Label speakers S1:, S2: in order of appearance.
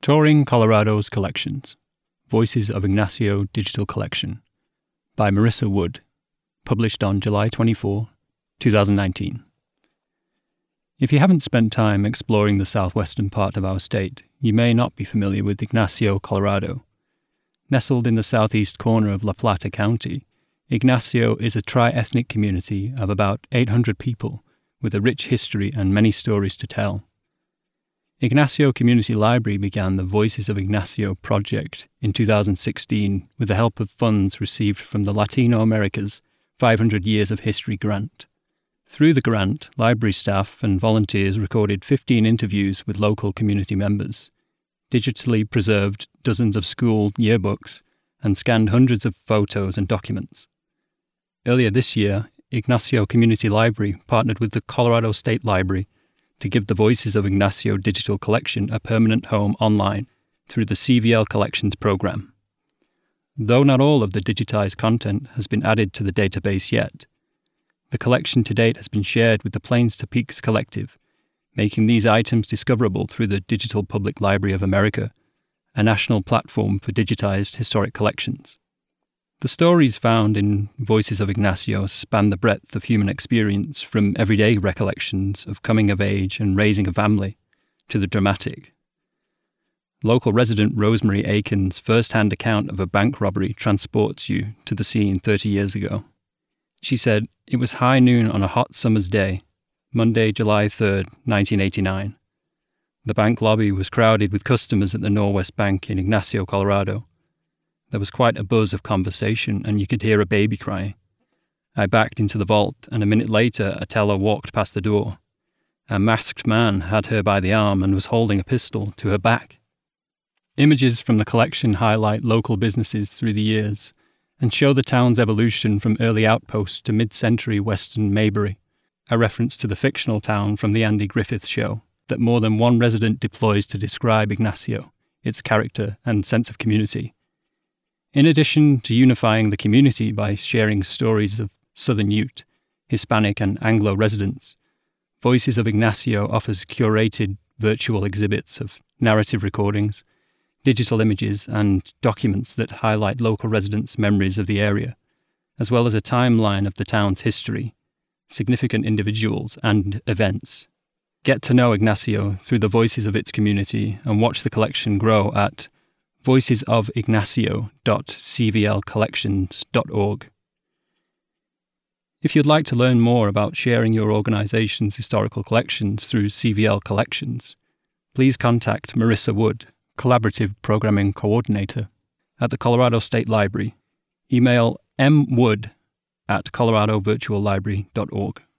S1: Touring Colorado's Collections, Voices of Ignacio Digital Collection, by Marissa Wood, published on July 24, 2019. If you haven't spent time exploring the southwestern part of our state, you may not be familiar with Ignacio, Colorado. Nestled in the southeast corner of La Plata County, Ignacio is a tri-ethnic community of about 800 people with a rich history and many stories to tell. Ignacio Community Library began the Voices of Ignacio project in 2016 with the help of funds received from the Latino America's 500 Years of History grant. Through the grant, library staff and volunteers recorded 15 interviews with local community members, digitally preserved dozens of school yearbooks, and scanned hundreds of photos and documents. Earlier this year, Ignacio Community Library partnered with the Colorado State Library to give the Voices of Ignacio digital collection a permanent home online through the CVL Collections program. Though not all of the digitized content has been added to the database yet, the collection to date has been shared with the Plains to Peaks Collective, making these items discoverable through the Digital Public Library of America, a national platform for digitized historic collections. The stories found in Voices of Ignacio span the breadth of human experience, from everyday recollections of coming of age and raising a family to the dramatic. Local resident Rosemary Aiken's first-hand account of a bank robbery transports you to the scene 30 years ago. She said, "It was high noon on a hot summer's day, Monday, July 3rd, 1989. The bank lobby was crowded with customers at the Norwest Bank in Ignacio, Colorado. There was quite a buzz of conversation, and you could hear a baby crying. I backed into the vault, and a minute later a teller walked past the door. A masked man had her by the arm and was holding a pistol to her back." Images from the collection highlight local businesses through the years and show the town's evolution from early outpost to mid-century western Mayberry, a reference to the fictional town from the Andy Griffith Show that more than one resident deploys to describe Ignacio, its character and sense of community. In addition to unifying the community by sharing stories of Southern Ute, Hispanic and Anglo residents, Voices of Ignacio offers curated virtual exhibits of narrative recordings, digital images, and documents that highlight local residents' memories of the area, as well as a timeline of the town's history, significant individuals, and events. Get to know Ignacio through the voices of its community and watch the collection grow at voicesofignacio.cvlcollections.org. If you'd like to learn more about sharing your organization's historical collections through CVL Collections, please contact Marissa Wood, Collaborative Programming Coordinator at the Colorado State Library. Email mwood@coloradovirtuallibrary.org.